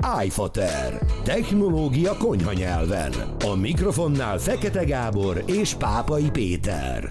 iFater. Technológia konyha nyelven. A mikrofonnál Fekete Gábor és Pápai Péter.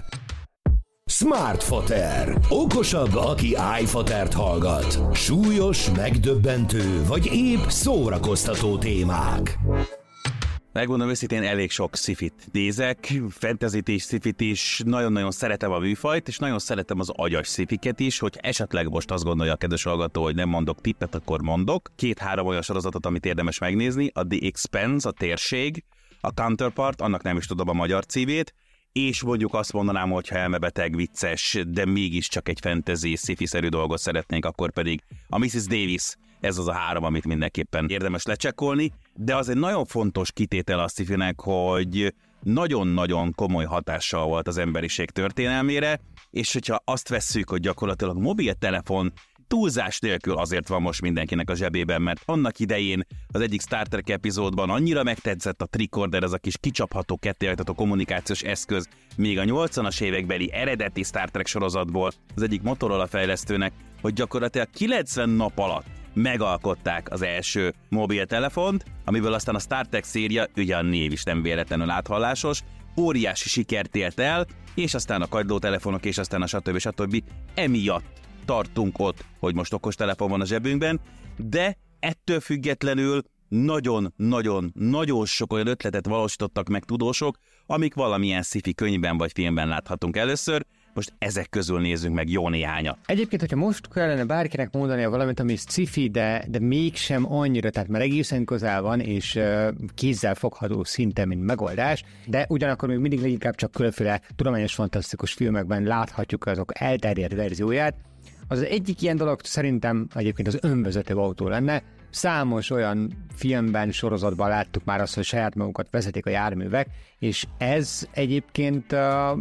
Smartfater. Okosabb, aki iFatert hallgat. Súlyos, megdöbbentő, vagy épp szórakoztató témák. Megmondom őszintén, elég sok sci-fit nézek, fantasyt is, sci-fit is, nagyon-nagyon szeretem a műfajt, és nagyon szeretem az agyas sci-fiket is, hogy esetleg most azt gondolja a kedves hallgató, hogy nem mondok tippet, akkor mondok. 2-3 olyan sorozatot, amit érdemes megnézni, a The Expanse, a térség, a Counterpart, annak nem is tudom a magyar címét, és mondjuk azt mondanám, hogy ha elmebeteg, vicces, de mégiscsak egy fantasy, sci-fi-szerű dolgot szeretnénk, akkor pedig a Mrs. Davis. Ez az a 3, amit mindenképpen érdemes lecsekkolni, de az egy nagyon fontos kitétel a sci-finek, hogy nagyon-nagyon komoly hatással volt az emberiség történelmére, és hogyha azt vesszük, hogy gyakorlatilag mobiltelefon túlzás nélkül azért van most mindenkinek a zsebében, mert annak idején az egyik Star Trek epizódban annyira megtetszett a tricorder, ez a kis kicsapható, kettéajtató kommunikációs eszköz, még a 80-as évekbeli eredeti Star Trek sorozatból az egyik Motorola fejlesztőnek, hogy gyakorlatilag 90 nap alatt megalkották az első mobiltelefont, amiből aztán a Star Trek széria, ugye a név is nem véletlenül áthallásos, óriási sikert ért el, és aztán a kagylótelefonok, és aztán a stb. Emiatt tartunk ott, hogy most okostelefon van a zsebünkben, de ettől függetlenül nagyon sok olyan ötletet valósítottak meg tudósok, amik valamilyen sci-fi könyvben vagy filmben láthatunk először. Most ezek közül nézzünk meg jó néhányat. Egyébként, hogyha most kellene bárkinek mondania valamit, ami sci-fi, de mégsem annyira, tehát már egészen közel van, és kézzel fogható szinten, mint megoldás, de ugyanakkor még mindig leginkább csak különféle tudományos, fantasztikus filmekben láthatjuk azok elterjedt verzióját. Az egyik ilyen dolog szerintem egyébként az önvezető autó lenne. Számos olyan filmben, sorozatban láttuk már azt, hogy saját magukat vezetik a járművek, és ez egyébként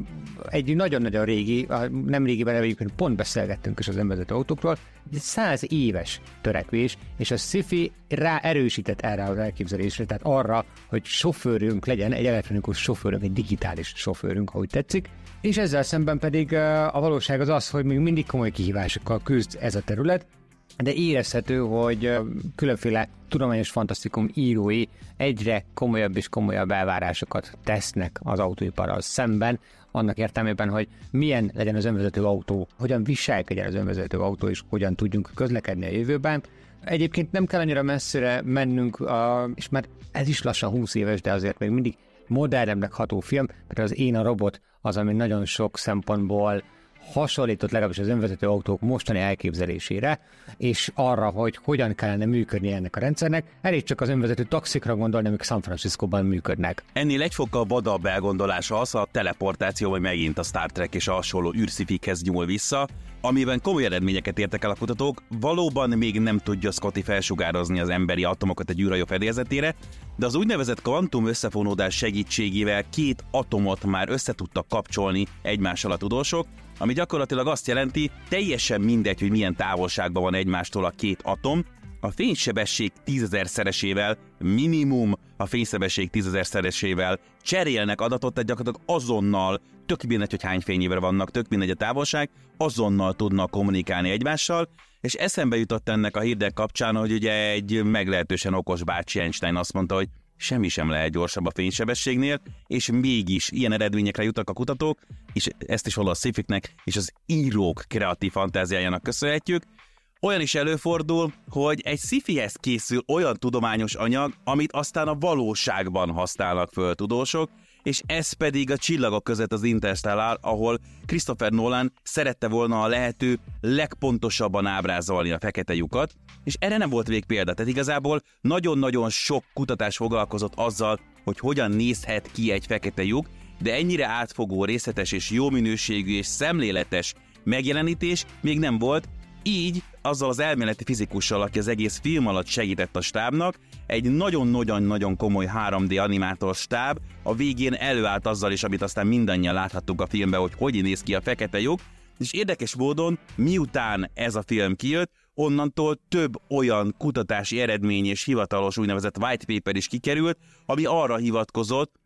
egy nagyon-nagyon régi, nem régiben egyébként pont beszélgettünk is az önvezető autókról, egy 100 éves törekvés, és a sci-fi erősített erre az elképzelésre, tehát arra, hogy sofőrünk legyen, egy elektronikus sofőrünk, egy digitális sofőrünk, ahogy tetszik, és ezzel szemben pedig a valóság az, hogy még mindig komoly kihívásokkal küzd ez a terület, de érezhető, hogy különféle tudományos fantasztikum írói egyre komolyabb és komolyabb elvárásokat tesznek az autóiparral szemben, annak értelmében, hogy milyen legyen az önvezető autó, hogyan viselkedjen az önvezető autó, és hogyan tudjunk közlekedni a jövőben. Egyébként nem kell annyira messzire mennünk, és már ez is lassan 20 éves, de azért még mindig modernebbnek ható film, mert az Én a robot az, ami nagyon sok szempontból hasonlított legalábbis az önvezető autók mostani elképzelésére, és arra, hogy hogyan kellene működni ennek a rendszernek. Elég csak az önvezető taxikra gondolni, amik San Franciscóban működnek. Ennél egy fokkal vadabb elgondolása az a teleportáció, vagy megint a Star Trek és a hasonló űrszifikhez nyúl vissza, amiben komoly eredményeket értek el a kutatók. Valóban még nem tudja Scotty felsugározni az emberi atomokat egy űrhajó fedélzetére, de az úgynevezett kvantum összefonódás segítségével 2 atomot már összetudtak kapcsolni egymással a tudósok, ami gyakorlatilag azt jelenti, teljesen mindegy, hogy milyen távolságban van egymástól a 2 atom, a fénysebesség 10.000-szeresével, minimum a fénysebesség 10.000-szeresével cserélnek adatot, tehát gyakorlatilag azonnal, tök mindegy, hogy hány fényévre vannak, tök mindegy a távolság, azonnal tudnak kommunikálni egymással, és eszembe jutott ennek a hírdek kapcsán, hogy ugye egy meglehetősen okos bácsi Einstein azt mondta, hogy semmi sem lehet gyorsabb a fénysebességnél, és mégis ilyen eredményekre jutnak a kutatók, és ezt is hol a sci-fiknek és az írók kreatív fantáziájának köszönhetjük. Olyan is előfordul, hogy egy sci-fihez készül olyan tudományos anyag, amit aztán a valóságban használnak föl tudósok, és ez pedig a Csillagok között az Interstellar, ahol Christopher Nolan szerette volna a lehető legpontosabban ábrázolni a fekete lyukat, és erre nem volt végpélda, tehát igazából nagyon-nagyon sok kutatás foglalkozott azzal, hogy hogyan nézhet ki egy fekete lyuk, de ennyire átfogó, részletes és jó minőségű és szemléletes megjelenítés még nem volt, így azzal az elméleti fizikussal, aki az egész film alatt segített a stábnak, egy nagyon-nagyon komoly 3D animátor stáb a végén előállt azzal is, amit aztán mindannyian láthattuk a filmben, hogy néz ki a fekete lyuk, és érdekes módon, miután ez a film kijött, onnantól több olyan kutatási eredmény és hivatalos úgynevezett white paper is kikerült, ami arra hivatkozott,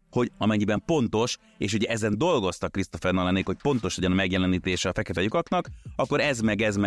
hogy amennyiben pontos, és ugye ezen dolgoztak Christopher Nolanék, hogy pontos legyen a megjelenítése a fekete lyukaknak, akkor ez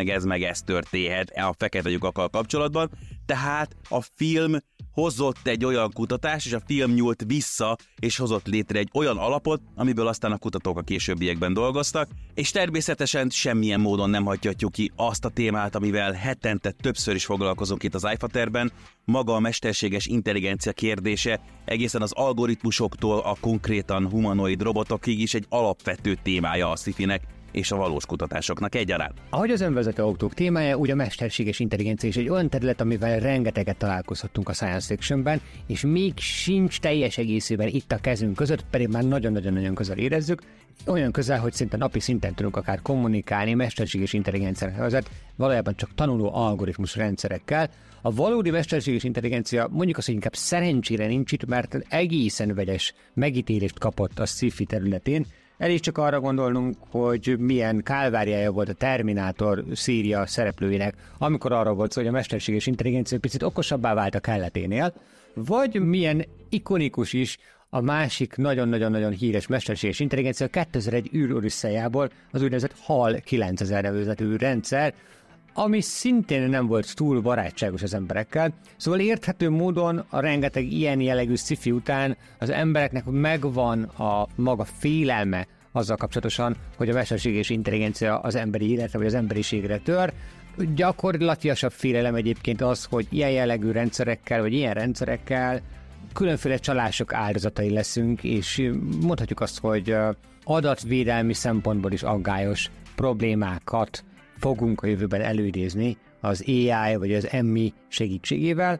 történhet a fekete lyukakkal kapcsolatban. Tehát a film hozott egy olyan kutatást, és a film nyúlt vissza, és hozott létre egy olyan alapot, amiből aztán a kutatók a későbbiekben dolgoztak, és természetesen semmilyen módon nem hagyhatjuk ki azt a témát, amivel hetente többször is foglalkozunk itt az iFaterben, maga a mesterséges intelligencia kérdése, egészen az algoritmusoktól a konkrétan humanoid robotokig is egy alapvető témája a sci-finek és a valós kutatásoknak egyaránt. Ahogy az önvezető autók témája, úgy a mesterséges intelligencia is egy olyan terület, amivel rengeteget találkozhattunk a science fictionben, és még sincs teljes egészében itt a kezünk között, pedig már nagyon-nagyon közel érezzük, olyan közel, hogy szinte napi szinten tudunk akár kommunikálni mesterséges intelligenciának nevezett, valójában csak tanuló algoritmus rendszerekkel. A valódi mesterséges intelligencia mondjuk azt, hogy inkább szerencsére nincs itt, mert egészen vegyes megítélést kapott a sci-fi területén. Elég csak arra gondolnunk, hogy milyen kálváriája volt a Terminátor széria szereplőinek, amikor arra volt szó, hogy a mesterséges intelligencia picit okosabbá vált a kelleténél, vagy milyen ikonikus is a másik nagyon-nagyon híres mesterséges intelligencia 2001 űrodüsszejából az úgynevezett HAL 9000 nevezetű rendszer, ami szintén nem volt túl barátságos az emberekkel. Szóval érthető módon a rengeteg ilyen jellegű sci-fi után az embereknek megvan a maga félelme azzal kapcsolatosan, hogy a mesterséges intelligencia az emberi életre vagy az emberiségre tör. Gyakorlatilasabb félelem egyébként az, hogy ilyen jellegű rendszerekkel vagy ilyen rendszerekkel különféle csalások áldozatai leszünk, és mondhatjuk azt, hogy adatvédelmi szempontból is aggályos problémákat fogunk a jövőben előidézni az AI vagy az MI segítségével,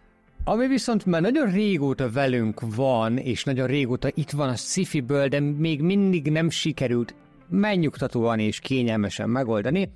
ami viszont már nagyon régóta velünk van, és nagyon régóta itt van a sci-fiből, de még mindig nem sikerült megnyugtatóan és kényelmesen megoldani,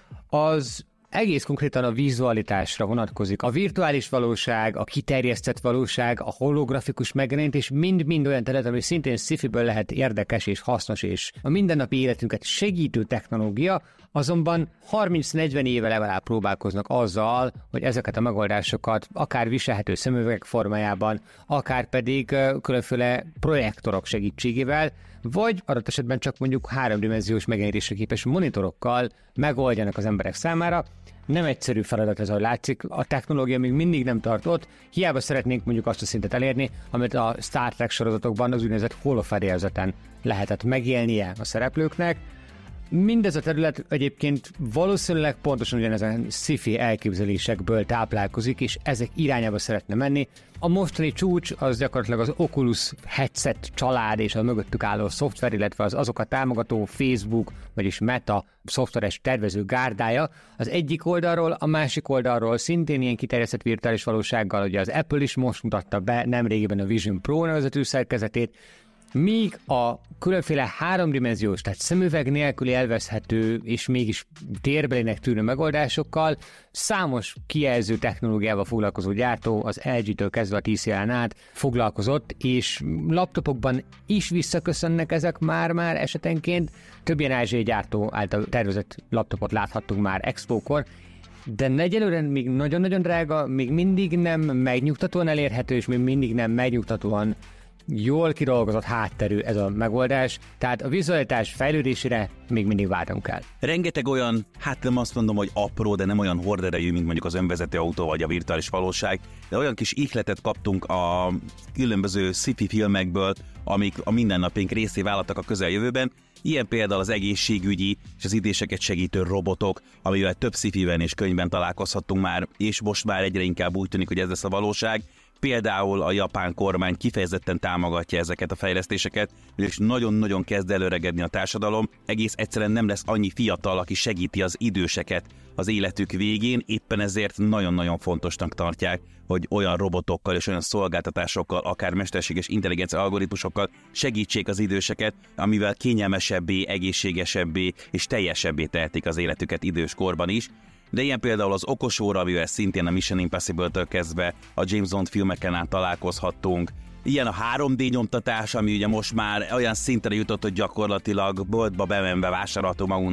az egész konkrétan a vizualitásra vonatkozik. A virtuális valóság, a kiterjesztett valóság, a holografikus megjelenítés mind-mind olyan terület, ami szintén sci-fiből lehet érdekes és hasznos, és a mindennapi életünket segítő technológia, azonban 30-40 éve legalább próbálkoznak azzal, hogy ezeket a megoldásokat akár viselhető szemüvegek formájában, akár pedig különféle projektorok segítségével, vagy adott esetben csak mondjuk 3-dimenziós megjelenítésre képes monitorokkal megoldjanak az emberek számára. Nem egyszerű feladat ez, ahogy látszik, a technológia még mindig nem tart ott, hiába szeretnénk mondjuk azt a szintet elérni, amit a Star Trek sorozatokban az úgynevezett holofedélzeten lehetett megélnie a szereplőknek. Mindez a terület egyébként valószínűleg pontosan ugyanezen sci-fi elképzelésekből táplálkozik, és ezek irányába szeretne menni. A mostani csúcs az gyakorlatilag az Oculus headset család és a mögöttük álló szoftver, illetve az azokat támogató Facebook, vagyis Meta szoftveres tervező gárdája. Az egyik oldalról, a másik oldalról szintén ilyen kiterjesztett virtuális valósággal, ugye az Apple is most mutatta be nemrégiben a Vision Pro nevezetű szerkezetét, míg a különféle 3-dimenziós, tehát szemüveg nélküli elveszhető és mégis térbelének tűnő megoldásokkal számos kijelző technológiával foglalkozó gyártó, az LG-től kezdve a TCL-en át foglalkozott, és laptopokban is visszaköszönnek ezek már esetenként. Több ilyen ázsiai gyártó által tervezett laptopot láthattunk már expókor, de egyelőre még nagyon-nagyon drága, még mindig nem megnyugtatóan elérhető, és még mindig nem megnyugtatóan jól kidolgozott hátterű ez a megoldás, tehát a vizualitás fejlődésére még mindig várnunk kell. Rengeteg olyan, hát nem azt mondom, hogy apró, de nem olyan horderejű, mint mondjuk az önvezető autó vagy a virtuális valóság, de olyan kis ihletet kaptunk a különböző sci-fi filmekből, amik a mindennapink részé váltak a közeljövőben. Ilyen például az egészségügyi és az idéseket segítő robotok, amivel több sci-fiben és könyvben találkozhattunk már, és most már egyre inkább úgy tűnik, hogy ez lesz a valóság. Például a japán kormány kifejezetten támogatja ezeket a fejlesztéseket, és nagyon-nagyon kezd előregedni a társadalom, egész egyszerűen nem lesz annyi fiatal, aki segíti az időseket az életük végén, éppen ezért nagyon-nagyon fontosnak tartják, hogy olyan robotokkal és olyan szolgáltatásokkal, akár mesterséges intelligencia algoritmusokkal segítsék az időseket, amivel kényelmesebbé, egészségesebbé és teljesebbé tehetik az életüket idős korban is. De ilyen például az okosóra, amivel szintén a Mission Impossible-től kezdve a James Bond filmeken át találkozhattunk. Ilyen a 3D nyomtatás, ami ugye most már olyan szintre jutott, hogy gyakorlatilag boltba bemenve vásárolhatunk magunknak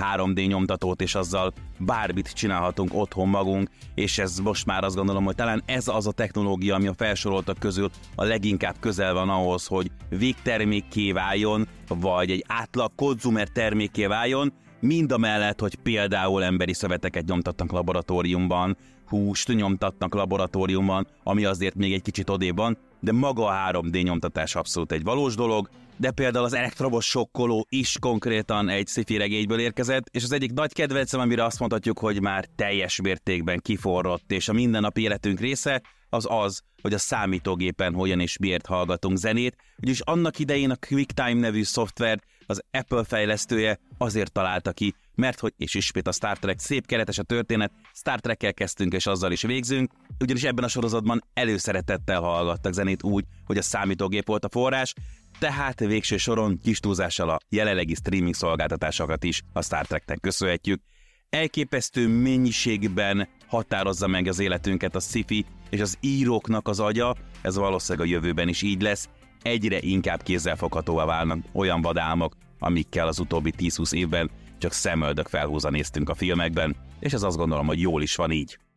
3D nyomtatót, és azzal bármit csinálhatunk otthon magunk, és ez most már azt gondolom, hogy talán ez az a technológia, ami a felsoroltak közül a leginkább közel van ahhoz, hogy végtermékké váljon, vagy egy átlag konzumer termékké váljon, mind a mellett, hogy például emberi szöveteket nyomtatnak laboratóriumban, húst nyomtatnak laboratóriumban, ami azért még egy kicsit odébb van, de maga a 3D nyomtatás abszolút egy valós dolog, de például az elektromos sokkoló is konkrétan egy sci-fi regényből érkezett, és az egyik nagy kedvencem, amire azt mondhatjuk, hogy már teljes mértékben kiforrott, és a mindennapi életünk része, az, hogy a számítógépen hogyan és miért hallgatunk zenét, ugyanis annak idején a QuickTime nevű szoftvert az Apple fejlesztője azért találta ki, mert hogy, és ismét a Star Trek, szép keretes a történet, Star Trekkel kezdtünk és azzal is végzünk, ugyanis ebben a sorozatban előszeretettel hallgattak zenét úgy, hogy a számítógép volt a forrás, tehát végső soron kis túlzással a jelenlegi streaming szolgáltatásokat is a Star Treknek köszönhetjük. Elképesztő mennyiségben határozza meg az életünket a sci-fi, és az íróknak az agya, ez valószínűleg a jövőben is így lesz, egyre inkább kézzelfoghatóvá válnak olyan vadálmok, amikkel az utóbbi 10-20 évben csak szemöldök felhúzva néztünk a filmekben, és ez azt gondolom, hogy jól is van így.